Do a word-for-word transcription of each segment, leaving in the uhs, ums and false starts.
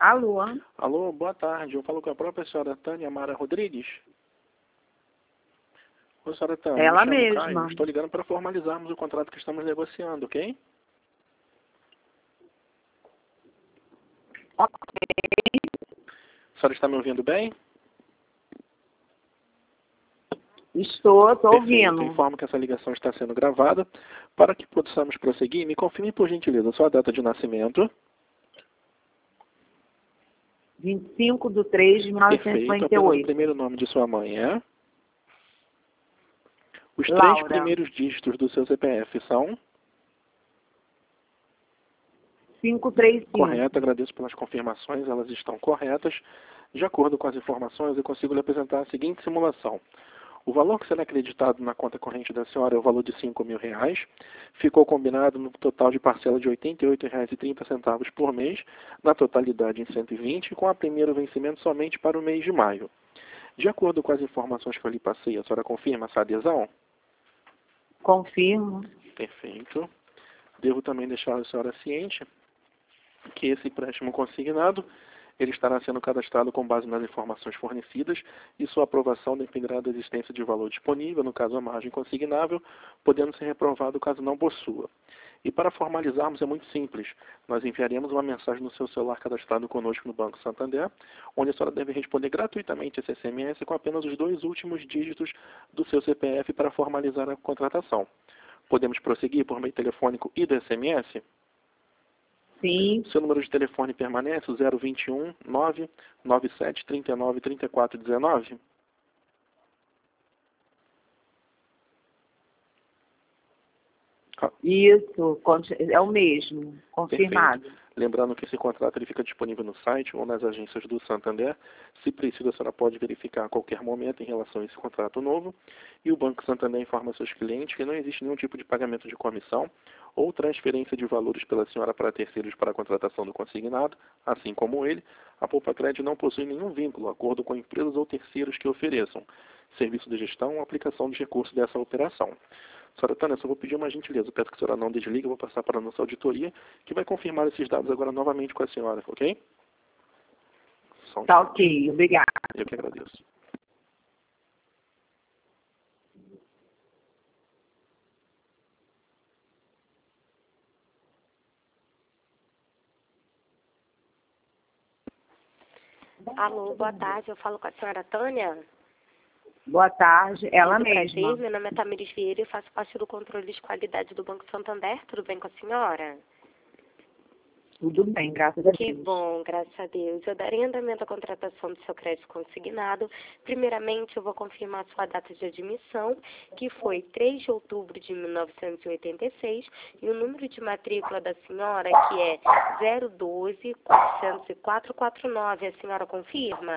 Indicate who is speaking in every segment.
Speaker 1: Alô?
Speaker 2: Alô, boa tarde. Eu falo com a própria senhora Tânia Mara Rodrigues. Ô, senhora Tânia,
Speaker 1: Ela
Speaker 2: me chamo
Speaker 1: mesma.
Speaker 2: Caio. Estou ligando para formalizarmos o contrato que estamos negociando, ok?
Speaker 1: Ok.
Speaker 2: A senhora está me ouvindo bem?
Speaker 1: Estou, estou
Speaker 2: Perfeito.
Speaker 1: ouvindo.
Speaker 2: Informo que essa ligação está sendo gravada. Para que possamos prosseguir, me confirme, por gentileza, a sua data de nascimento.
Speaker 1: vinte e cinco de três de mil novecentos e
Speaker 2: Perfeito.
Speaker 1: cinquenta e
Speaker 2: Apenas o
Speaker 1: oito.
Speaker 2: primeiro nome de sua mãe é? Os três
Speaker 1: Laura.
Speaker 2: primeiros dígitos do seu C P F são?
Speaker 1: cinco três cinco.
Speaker 2: Correto, agradeço pelas confirmações, elas estão corretas. De acordo com as informações, eu consigo lhe apresentar a seguinte simulação. O valor que será acreditado na conta corrente da senhora é o valor de cinco mil reais. Ficou combinado no total de parcela de oitenta e oito reais e trinta centavos por mês, na totalidade em cento e vinte, com a primeiro vencimento somente para o mês de maio. De acordo com as informações que eu lhe passei, a senhora confirma essa adesão?
Speaker 1: Confirmo.
Speaker 2: Perfeito. Devo também deixar a senhora ciente que esse empréstimo consignado ele estará sendo cadastrado com base nas informações fornecidas e sua aprovação dependerá da existência de valor disponível, no caso a margem consignável, podendo ser reprovado caso não possua. E para formalizarmos é muito simples. Nós enviaremos uma mensagem no seu celular cadastrado conosco no Banco Santander, onde a senhora deve responder gratuitamente esse S M S com apenas os dois últimos dígitos do seu C P F para formalizar a contratação. Podemos prosseguir por meio telefônico e do S M S?
Speaker 1: Sim.
Speaker 2: Seu número de telefone permanece o zero vinte e um, nove nove sete, trinta e nove, trinta e quatro, dezenove?
Speaker 1: Isso, é o mesmo. Confirmado.
Speaker 2: Perfeito. Lembrando que esse contrato ele fica disponível no site ou nas agências do Santander. Se precisa, a senhora pode verificar a qualquer momento em relação a esse contrato novo. E o Banco Santander informa seus clientes que não existe nenhum tipo de pagamento de comissão ou transferência de valores pela senhora para terceiros para a contratação do consignado. Assim como ele, a Poupa Crédito não possui nenhum vínculo, acordo com empresas ou terceiros que ofereçam serviço de gestão ou aplicação de recursos dessa operação. Senhora Tânia, só vou pedir uma gentileza. Peço que a senhora não desligue, eu vou passar para a nossa auditoria, que vai confirmar esses dados agora novamente com a senhora, ok? Só um
Speaker 1: Tá
Speaker 2: instante.
Speaker 1: ok, obrigada.
Speaker 2: Eu que agradeço.
Speaker 3: Alô, boa tarde. Eu falo com a senhora Tânia.
Speaker 1: Boa tarde, ela
Speaker 3: Muito
Speaker 1: mesma.
Speaker 3: prazer. Meu nome é Tamires Vieira e faço parte do controle de qualidade do Banco Santander. Tudo bem com a senhora?
Speaker 1: Tudo bem, graças a Deus.
Speaker 3: Que bom, graças a Deus. Eu darei andamento à contratação do seu crédito consignado. Primeiramente, eu vou confirmar sua data de admissão, que foi três de outubro de mil novecentos e oitenta e seis, e o número de matrícula da senhora, que é zero doze, quatrocentos e quatro, quarenta e nove. A senhora confirma?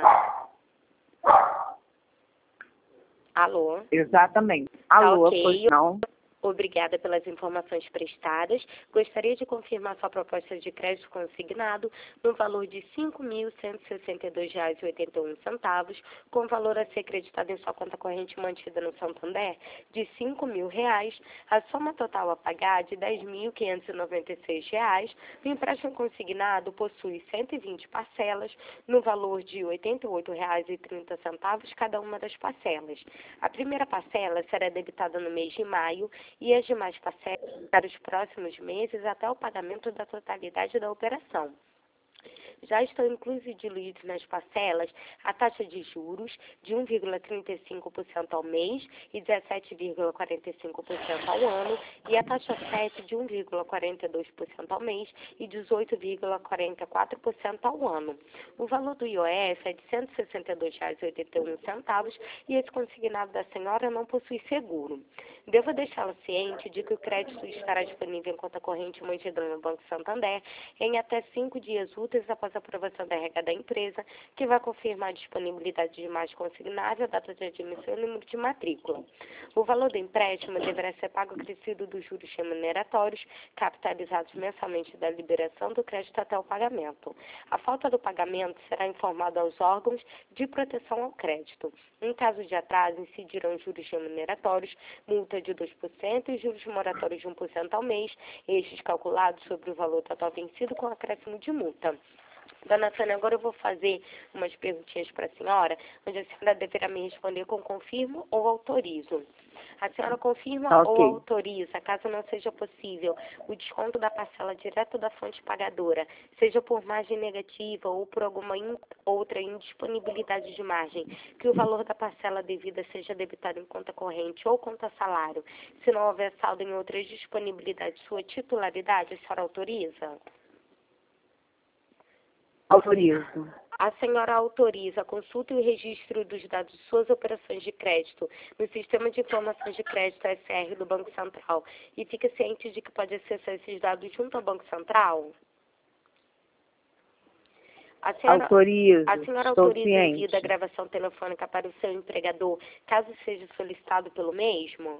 Speaker 3: Alô?
Speaker 1: Exatamente. Alô,
Speaker 3: Tá ok.
Speaker 1: pois não?
Speaker 3: Obrigada pelas informações prestadas. Gostaria de confirmar sua proposta de crédito consignado no valor de cinco mil cento e sessenta e dois reais e oitenta e um centavos, com valor a ser acreditado em sua conta corrente mantida no Santander de cinco mil reais, a soma total a pagar de dez mil quinhentos e noventa e seis reais. O empréstimo consignado possui cento e vinte parcelas no valor de oitenta e oito reais e trinta centavos cada uma das parcelas. A primeira parcela será debitada no mês de maio e as demais parcelas para os próximos meses até o pagamento da totalidade da operação. Já estão inclusos e diluídos nas parcelas a taxa de juros de um vírgula trinta e cinco por cento ao mês e dezessete vírgula quarenta e cinco por cento ao ano, e a taxa sete de um vírgula quarenta e dois por cento ao mês e dezoito vírgula quarenta e quatro por cento ao ano. O valor do I O F é de cento e sessenta e dois reais e oitenta e um centavos e esse consignado da senhora não possui seguro. Devo deixá-la ciente de que o crédito estará disponível em conta corrente mantida no Banco Santander em até cinco dias úteis após a aprovação da R H da empresa, que vai confirmar a disponibilidade de margem consignável, a data de admissão e o número de matrícula. O valor do empréstimo deverá ser pago acrescido dos juros remuneratórios, capitalizados mensalmente da liberação do crédito até o pagamento. A falta do pagamento será informada aos órgãos de proteção ao crédito. Em caso de atraso, incidirão juros remuneratórios, multa de dois por cento e juros moratórios de um por cento ao mês, estes calculados sobre o valor total vencido com acréscimo de multa. Dona Tânia, agora eu vou fazer umas perguntinhas para a senhora, onde a senhora deverá me responder com confirmo ou autorizo. A senhora confirma
Speaker 1: Tá, ok.
Speaker 3: ou autoriza, caso não seja possível, o desconto da parcela direto da fonte pagadora, seja por margem negativa ou por alguma in outra indisponibilidade de margem, que o valor da parcela devida seja debitado em conta corrente ou conta salário, se não houver saldo em outras disponibilidades, sua titularidade, a senhora autoriza?
Speaker 1: Autorizo.
Speaker 3: A senhora autoriza a consulta e o registro dos dados de suas operações de crédito no Sistema de Informações de Crédito S R do Banco Central e fica ciente de que pode acessar esses dados junto ao Banco Central? A senhora,
Speaker 1: Autorizo.
Speaker 3: a senhora
Speaker 1: Estou
Speaker 3: autoriza
Speaker 1: ciente.
Speaker 3: envio da gravação telefônica para o seu empregador, caso seja solicitado pelo mesmo?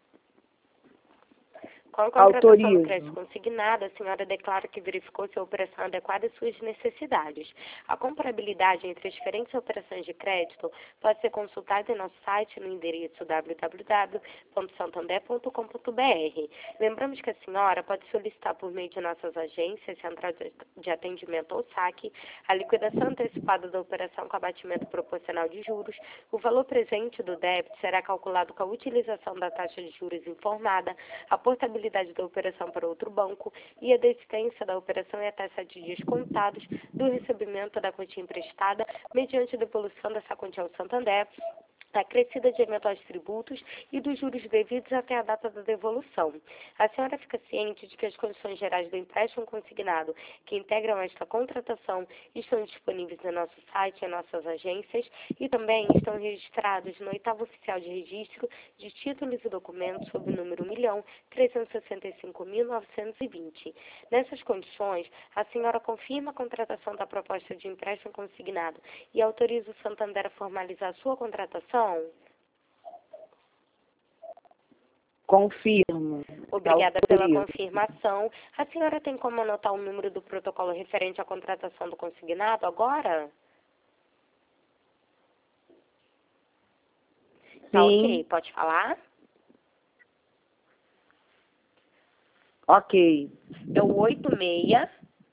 Speaker 3: Com a contratação
Speaker 1: Autorizo.
Speaker 3: do crédito consignado, a senhora declara que verificou se a operação é adequada às suas necessidades. A comparabilidade entre as diferentes operações de crédito pode ser consultada em nosso site no endereço w w w ponto santander ponto com ponto b r. Lembramos que a senhora pode solicitar por meio de nossas agências, Central de Atendimento ou saque, a liquidação antecipada da operação com abatimento proporcional de juros. O valor presente do débito será calculado com a utilização da taxa de juros informada, a portabilidade da operação para outro banco e a desistência da operação é até sete dias contados do recebimento da quantia emprestada mediante devolução dessa quantia ao Santander, acrescida de eventuais tributos e dos juros devidos até a data da devolução. A senhora fica ciente de que as condições gerais do empréstimo consignado que integram esta contratação estão disponíveis no nosso site e em nossas agências e também estão registrados no oitavo oficial de registro de títulos e documentos sob o número um milhão trezentos e sessenta e cinco mil novecentos e vinte. Nessas condições, a senhora confirma a contratação da proposta de empréstimo consignado e autoriza o Santander a formalizar sua contratação?
Speaker 1: Confirmo.
Speaker 3: Obrigada pela
Speaker 1: Autorizo.
Speaker 3: confirmação. A senhora tem como anotar o número do protocolo referente à contratação do consignado agora? Tá
Speaker 1: Sim.
Speaker 3: ok, pode falar?
Speaker 1: Ok.
Speaker 3: É o oito seis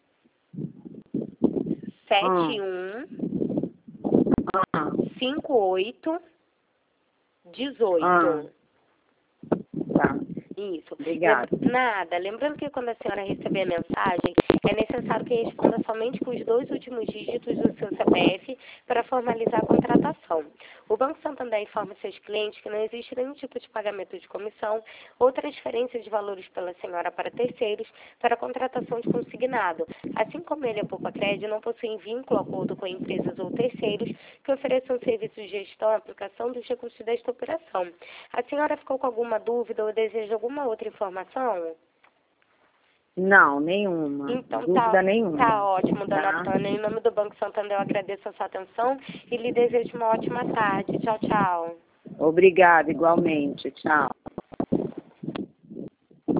Speaker 3: sete um
Speaker 1: Ah,
Speaker 3: cinco oito dezoito.
Speaker 1: Ah. tá.
Speaker 3: Isso.
Speaker 1: Obrigada.
Speaker 3: Lembra- Nada. Lembrando que quando a senhora receber a mensagem, é necessário que responda somente com os dois últimos dígitos do seu C P F para formalizar a contratação. O Banco Santander informa seus clientes que não existe nenhum tipo de pagamento de comissão ou transferência de valores pela senhora para terceiros para a contratação de consignado. Assim como ele, a Poupa Crédito, não possui vínculo acordo com empresas ou terceiros que ofereçam serviços de gestão e aplicação dos recursos desta operação. A senhora ficou com alguma dúvida ou deseja alguma outra informação?
Speaker 1: Não, nenhuma.
Speaker 3: Então
Speaker 1: Dúvida
Speaker 3: tá,
Speaker 1: nenhuma.
Speaker 3: tá ótimo, dona
Speaker 1: Tá?
Speaker 3: Tânia. Em nome do Banco Santander, eu agradeço a sua atenção e lhe desejo uma ótima tarde. Tchau, tchau.
Speaker 1: Obrigada, igualmente. Tchau.